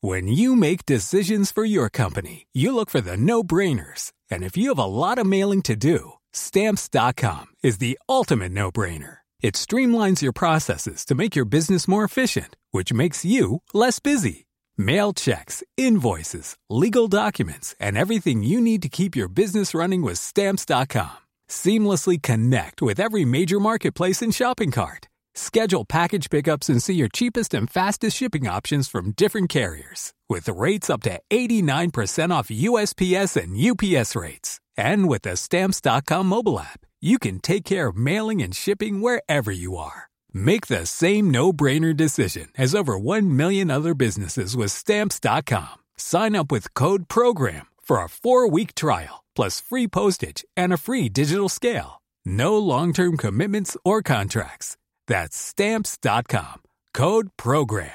When you make decisions for your company, you look for the no-brainers. And if you have a lot of mailing to do, Stamps.com is the ultimate no-brainer. It streamlines your processes to make your business more efficient, which makes you less busy. Mail checks, invoices, legal documents, and everything you need to keep your business running with Stamps.com. Seamlessly connect with every major marketplace and shopping cart. Schedule package pickups and see your cheapest and fastest shipping options from different carriers. With rates up to 89% off USPS and UPS rates. And with the Stamps.com mobile app, you can take care of mailing and shipping wherever you are. Make the same no-brainer decision as over 1 million other businesses with Stamps.com. Sign up with code PROGRAM for a 4-week trial, plus free postage and a free digital scale. No long-term commitments or contracts. That's Stamps.com. Code PROGRAM.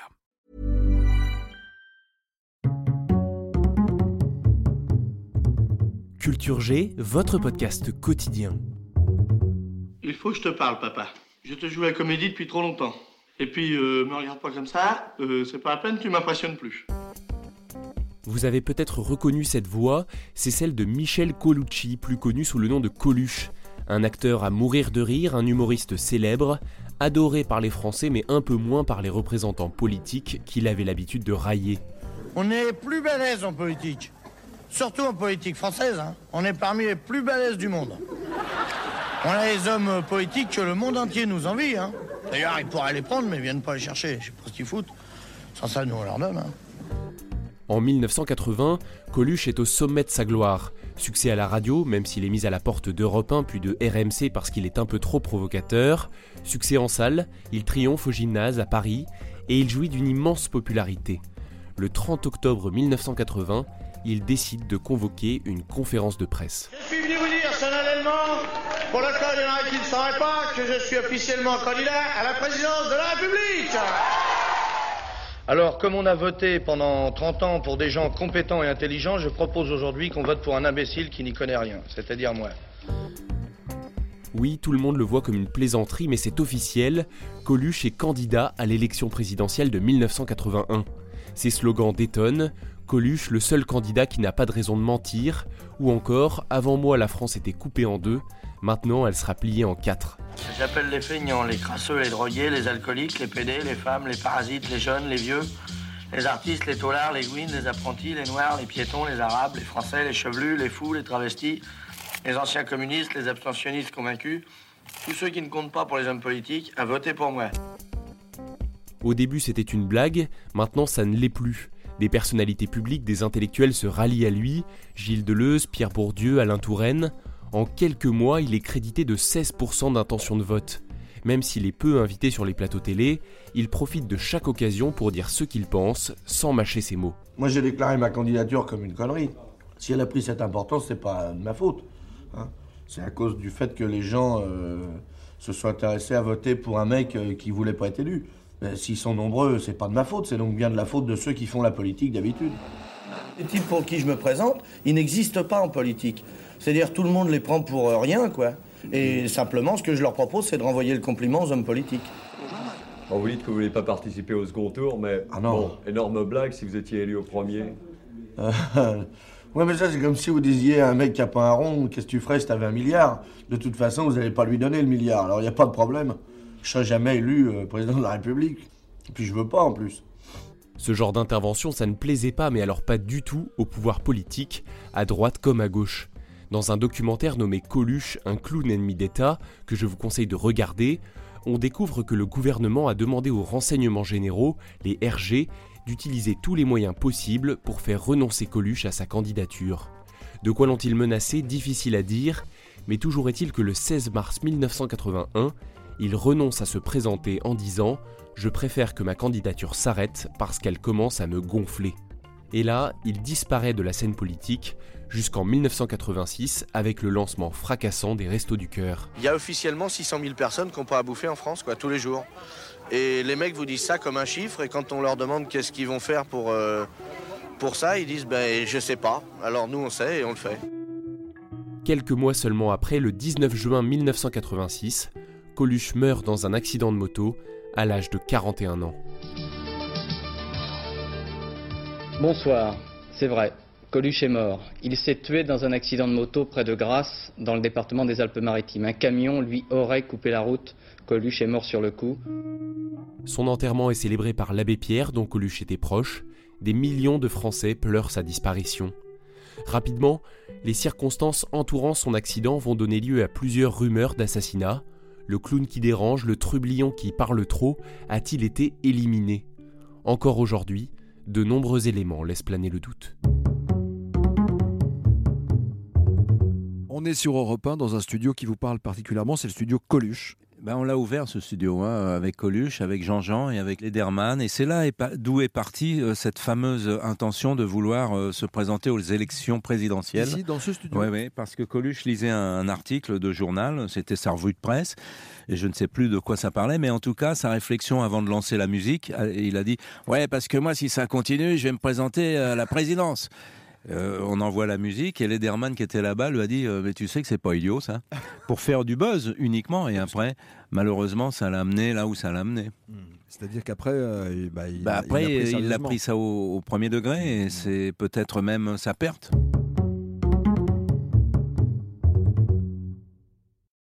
Culture G, votre podcast quotidien. Il faut que je te parle, papa. Je te joue la comédie depuis trop longtemps. Et puis, me regarde pas comme ça, c'est pas la peine, tu m'impressionnes plus. Vous avez peut-être reconnu cette voix, c'est celle de Michel Colucci, plus connu sous le nom de Coluche. Un acteur à mourir de rire, un humoriste célèbre, adoré par les Français mais un peu moins par les représentants politiques qu'il avait l'habitude de railler. On est plus balèze en politique, surtout en politique française. On est parmi les plus balèzes du monde. On a les hommes politiques que le monde entier nous envie. D'ailleurs, ils pourraient les prendre, mais ils viennent pas les chercher. Je sais pas ce qu'ils foutent. Sans ça, nous, on leur donne. En 1980, Coluche est au sommet de sa gloire. Succès à la radio, même s'il est mis à la porte d'Europe 1 puis de RMC parce qu'il est un peu trop provocateur. Succès en salle, il triomphe au Gymnase à Paris et il jouit d'une immense popularité. Le 30 octobre 1980, il décide de convoquer une conférence de presse. Je suis venu vous dire solennellement, pour le cas il y en a qui ne sauraient pas, que je suis officiellement candidat à la présidence de la République. Alors, comme on a voté pendant 30 ans pour des gens compétents et intelligents, je propose aujourd'hui qu'on vote pour un imbécile qui n'y connaît rien, c'est-à-dire moi. Oui, tout le monde le voit comme une plaisanterie, mais c'est officiel. Coluche est candidat à l'élection présidentielle de 1981. Ses slogans détonnent. Coluche, le seul candidat qui n'a pas de raison de mentir. Ou encore, avant moi, la France était coupée en deux. Maintenant, elle sera pliée en 4. J'appelle les feignants, les crasseux, les drogués, les alcooliques, les pédés, les femmes, les parasites, les jeunes, les vieux, les artistes, les taulards, les gouines, les apprentis, les noirs, les piétons, les arabes, les français, les chevelus, les fous, les travestis, les anciens communistes, les abstentionnistes convaincus, tous ceux qui ne comptent pas pour les hommes politiques, à voter pour moi. Au début, c'était une blague, maintenant ça ne l'est plus. Des personnalités publiques, des intellectuels se rallient à lui, Gilles Deleuze, Pierre Bourdieu, Alain Touraine. En quelques mois, il est crédité de 16% d'intention de vote. Même s'il est peu invité sur les plateaux télé, il profite de chaque occasion pour dire ce qu'il pense, sans mâcher ses mots. Moi, j'ai déclaré ma candidature comme une connerie. Si elle a pris cette importance, c'est pas de ma faute. C'est à cause du fait que les gens se sont intéressés à voter pour un mec qui voulait pas être élu. S'ils sont nombreux, c'est pas de ma faute, c'est donc bien de la faute de ceux qui font la politique d'habitude. Les types pour qui je me présente, ils n'existent pas en politique. C'est-à-dire tout le monde les prend pour rien, quoi. Et simplement, ce que je leur propose, c'est de renvoyer le compliment aux hommes politiques. Bon, vous dites que vous voulez pas participer au second tour, mais bon, énorme blague si vous étiez élu au premier. Ouais, mais ça, c'est comme si vous disiez à un mec qui a pas un rond, qu'est-ce que tu ferais si t'avais 1 milliard ? De toute façon, vous n'allez pas lui donner le milliard, alors il n'y a pas de problème. Je serai jamais élu président de la République. Et puis je veux pas, en plus. Ce genre d'intervention, ça ne plaisait pas, mais alors pas du tout au pouvoir politique, à droite comme à gauche. Dans un documentaire nommé Coluche, un clown ennemi d'État, que je vous conseille de regarder, on découvre que le gouvernement a demandé aux renseignements généraux, les RG, d'utiliser tous les moyens possibles pour faire renoncer Coluche à sa candidature. De quoi l'ont-ils menacé ? Difficile à dire, mais toujours est-il que le 16 mars 1981, il renonce à se présenter en disant « Je préfère que ma candidature s'arrête parce qu'elle commence à me gonfler ». Et là, il disparaît de la scène politique jusqu'en 1986 avec le lancement fracassant des Restos du Cœur. Il y a officiellement 600 000 personnes qui n'ont pas à bouffer en France, quoi, tous les jours. Et les mecs vous disent ça comme un chiffre, et quand on leur demande qu'est-ce qu'ils vont faire pour ça, ils disent je sais pas. Alors nous on sait et on le fait. Quelques mois seulement après, le 19 juin 1986, Coluche meurt dans un accident de moto à l'âge de 41 ans. Bonsoir, c'est vrai, Coluche est mort. Il s'est tué dans un accident de moto près de Grasse, dans le département des Alpes-Maritimes. Un camion lui aurait coupé la route. Coluche est mort sur le coup. Son enterrement est célébré par l'abbé Pierre, dont Coluche était proche. Des millions de Français pleurent sa disparition. Rapidement, les circonstances entourant son accident vont donner lieu à plusieurs rumeurs d'assassinat. Le clown qui dérange, le trublion qui parle trop, a-t-il été éliminé ? Encore aujourd'hui, de nombreux éléments laissent planer le doute. On est sur Europe 1 dans un studio qui vous parle particulièrement, c'est le studio Coluche. On l'a ouvert ce studio avec Coluche, avec Jean-Jean et avec Lederman, et c'est là d'où est partie cette fameuse intention de vouloir se présenter aux élections présidentielles. Ici, dans ce studio. Oui, parce que Coluche lisait un article de journal, c'était sa revue de presse, et je ne sais plus de quoi ça parlait, mais en tout cas, sa réflexion avant de lancer la musique, il a dit « Ouais, parce que moi, si ça continue, je vais me présenter à la présidence ». On envoie la musique et Lederman qui était là-bas lui a dit mais tu sais que c'est pas idiot ça, pour faire du buzz uniquement, et après malheureusement ça l'a amené là où ça l'a amené. C'est-à-dire qu'après il l'a pris ça au premier degré, et c'est peut-être même sa perte.